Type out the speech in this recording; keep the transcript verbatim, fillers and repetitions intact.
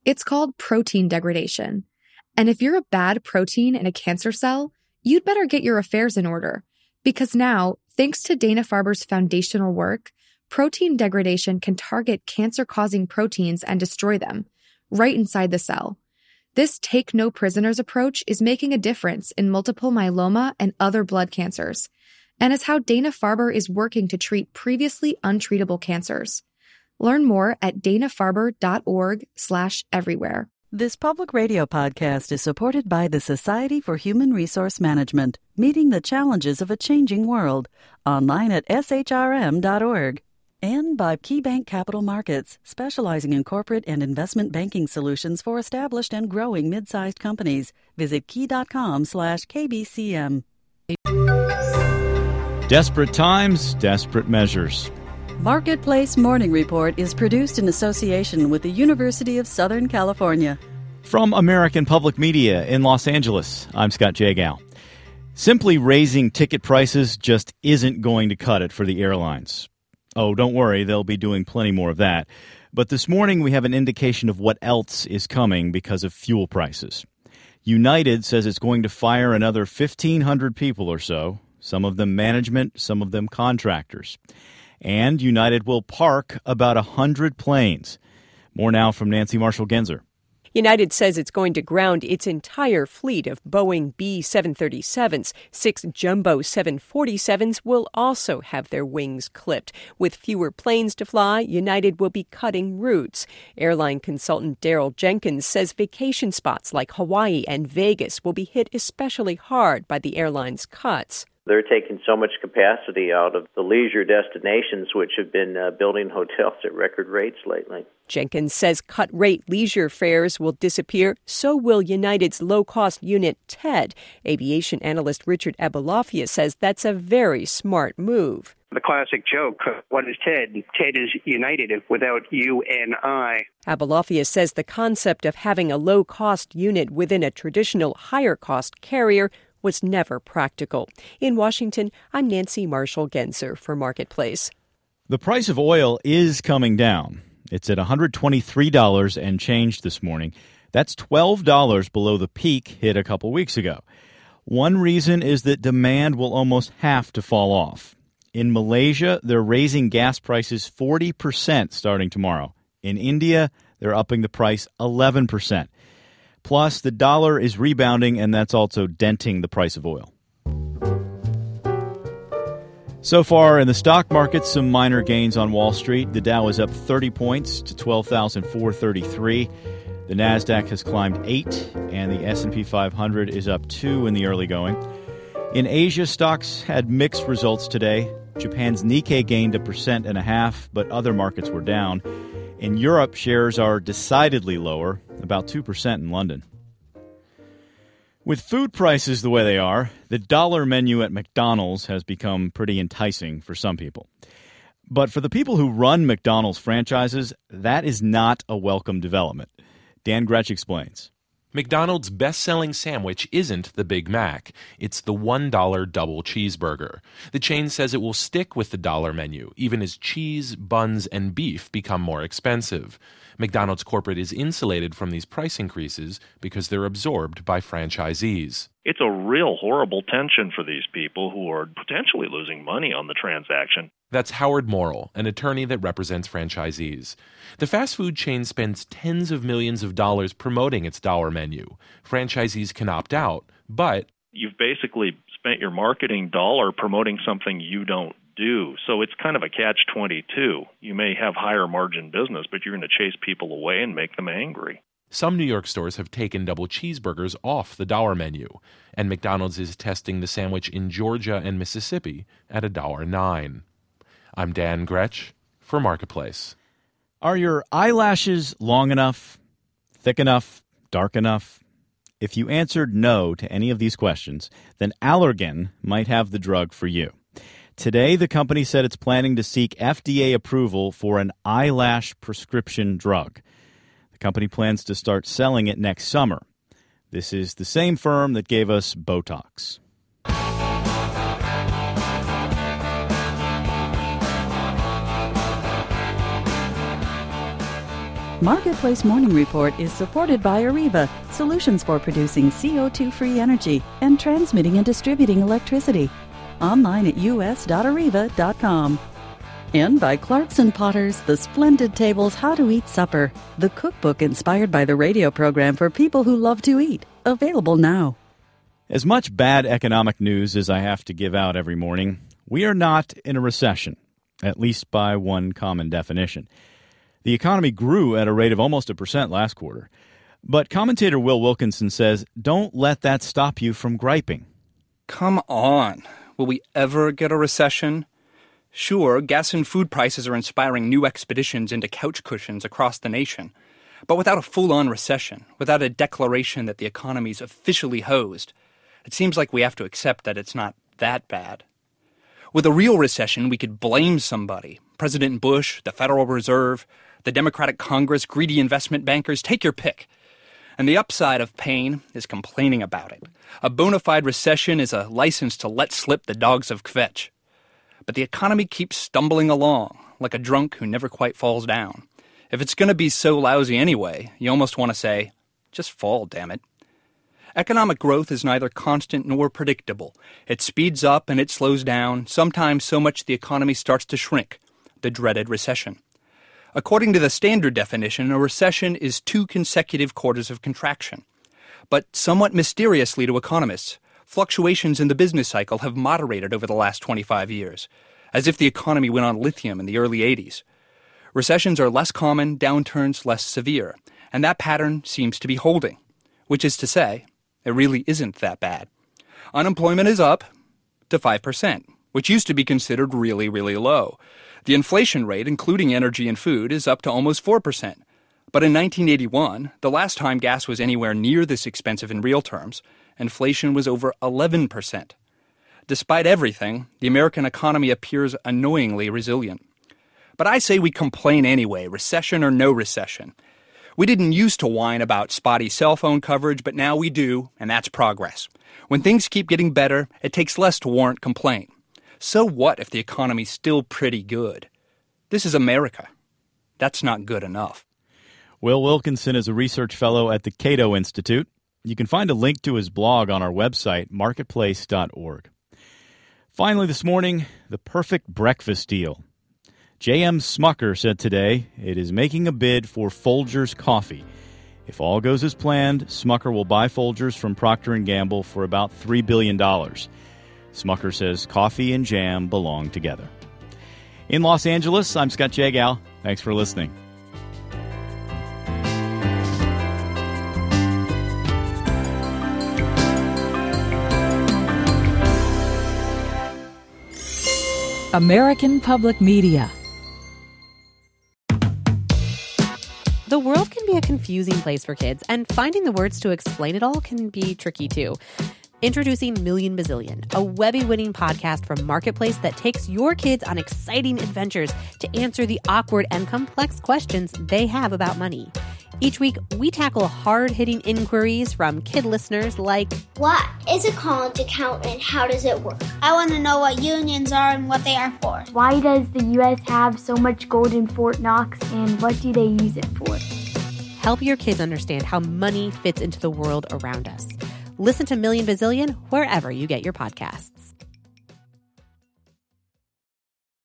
It's called protein degradation. And if you're a bad protein in a cancer cell, you'd better get your affairs in order. Because now, thanks to Dana-Farber's foundational work, protein degradation can target cancer-causing proteins and destroy them, right inside the cell. This take-no-prisoners approach is making a difference in multiple myeloma and other blood cancers, and is how Dana-Farber is working to treat previously untreatable cancers. Learn more at dana-farber.org slash everywhere. This public radio podcast is supported by the Society for Human Resource Management, meeting the challenges of a changing world, online at s h r m dot org. And by KeyBank Capital Markets, specializing in corporate and investment banking solutions for established and growing mid-sized companies. Visit key.com slash KBCM. Desperate times, desperate measures. Marketplace Morning Report is produced in association with the University of Southern California. From American Public Media in Los Angeles, I'm Scott Jagow. Simply raising ticket prices just isn't going to cut it for the airlines. Oh, don't worry, they'll be doing plenty more of that. But this morning we have an indication of what else is coming because of fuel prices. United says it's going to fire another fifteen hundred people or so, some of them management, some of them contractors. And United will park about one hundred planes. More now from Nancy Marshall-Genzer. United says it's going to ground its entire fleet of Boeing B seven thirty-sevens. Six jumbo seven forty-sevens will also have their wings clipped. With fewer planes to fly, United will be cutting routes. Airline consultant Daryl Jenkins says vacation spots like Hawaii and Vegas will be hit especially hard by the airline's cuts. They're taking so much capacity out of the leisure destinations, which have been uh, building hotels at record rates lately. Jenkins says cut-rate leisure fares will disappear. So will United's low-cost unit, T E D. Aviation analyst Richard Abolafia says that's a very smart move. The classic joke, what is T E D? T E D is United without U N I. Abolafia says the concept of having a low-cost unit within a traditional higher-cost carrier was never practical. In Washington, I'm Nancy Marshall-Genzer for Marketplace. The price of oil is coming down. It's at one hundred twenty-three dollars and change this morning. That's twelve dollars below the peak hit a couple weeks ago. One reason is that demand will almost have to fall off. In Malaysia, they're raising gas prices forty percent starting tomorrow. In India, they're upping the price eleven percent. Plus, the dollar is rebounding, and that's also denting the price of oil. So far in the stock market, some minor gains on Wall Street. The Dow is up thirty points to twelve thousand four hundred thirty-three. The Nasdaq has climbed eight, and the S and P five hundred is up two in the early going. In Asia, stocks had mixed results today. Japan's Nikkei gained a percent and a half, but other markets were down. In Europe, shares are decidedly lower, about two percent in London. With food prices the way they are, the dollar menu at McDonald's has become pretty enticing for some people. But for the people who run McDonald's franchises, that is not a welcome development. Dan Gretsch explains. McDonald's best-selling sandwich isn't the Big Mac. It's the one dollar double cheeseburger. The chain says it will stick with the dollar menu, even as cheese, buns, and beef become more expensive. McDonald's corporate is insulated from these price increases because they're absorbed by franchisees. It's a real horrible tension for these people who are potentially losing money on the transaction. That's Howard Morrill, an attorney that represents franchisees. The fast food chain spends tens of millions of dollars promoting its dollar menu. Franchisees can opt out, but you've basically spent your marketing dollar promoting something you don't do. So it's kind of a catch twenty-two. You may have higher margin business, but you're going to chase people away and make them angry. Some New York stores have taken double cheeseburgers off the dollar menu, and McDonald's is testing the sandwich in Georgia and Mississippi at one dollar and nine cents. I'm Dan Gretsch for Marketplace. Are your eyelashes long enough, thick enough, dark enough? If you answered no to any of these questions, then Allergan might have the drug for you. Today, the company said it's planning to seek F D A approval for an eyelash prescription drug. The company plans to start selling it next summer. This is the same firm that gave us Botox. Marketplace Morning Report is supported by Areva, solutions for producing C O two free energy and transmitting and distributing electricity. Online at u s dot areva dot com. And by Clarkson Potters, The Splendid Tables How to Eat Supper, the cookbook inspired by the radio program for people who love to eat. Available now. As much bad economic news as I have to give out every morning, we are not in a recession, at least by one common definition. The economy grew at a rate of almost a percent last quarter. But commentator Will Wilkinson says, don't let that stop you from griping. Come on. Will we ever get a recession? Sure, gas and food prices are inspiring new expeditions into couch cushions across the nation. But without a full-on recession, without a declaration that the economy's officially hosed, it seems like we have to accept that it's not that bad. With a real recession, we could blame somebody. President Bush, the Federal Reserve, the Democratic Congress, greedy investment bankers, take your pick. And the upside of pain is complaining about it. A bona fide recession is a license to let slip the dogs of kvetch. But the economy keeps stumbling along, like a drunk who never quite falls down. If it's going to be so lousy anyway, you almost want to say, just fall, damn it. Economic growth is neither constant nor predictable. It speeds up and it slows down, sometimes so much the economy starts to shrink, the dreaded recession. According to the standard definition, a recession is two consecutive quarters of contraction. But somewhat mysteriously to economists, fluctuations in the business cycle have moderated over the last twenty-five years, as if the economy went on lithium in the early eighties. Recessions are less common, downturns less severe, and that pattern seems to be holding, which is to say, it really isn't that bad. Unemployment is up to five percent, which used to be considered really, really low. The inflation rate, including energy and food, is up to almost four percent. But in nineteen eighty-one, the last time gas was anywhere near this expensive in real terms, inflation was over eleven percent. Despite everything, the American economy appears annoyingly resilient. But I say we complain anyway, recession or no recession. We didn't used to whine about spotty cell phone coverage, but now we do, and that's progress. When things keep getting better, it takes less to warrant complaint. So what if the economy's still pretty good? This is America. That's not good enough. Will Wilkinson is a research fellow at the Cato Institute. You can find a link to his blog on our website, marketplace dot org. Finally this morning, the perfect breakfast deal. J M Smucker said today it is making a bid for Folgers coffee. If all goes as planned, Smucker will buy Folgers from Procter and Gamble for about three billion dollars. Smucker says coffee and jam belong together. In Los Angeles, I'm Scott Jagow. Thanks for listening. American Public Media. The world can be a confusing place for kids, and finding the words to explain it all can be tricky too. Introducing Million Bazillion, a Webby-winning podcast from Marketplace that takes your kids on exciting adventures to answer the awkward and complex questions they have about money. Each week, we tackle hard-hitting inquiries from kid listeners like, what is a college account and how does it work? I want to know what unions are and what they are for. Why does the U S have so much gold in Fort Knox and what do they use it for? Help your kids understand how money fits into the world around us. Listen to Million Bazillion wherever you get your podcasts.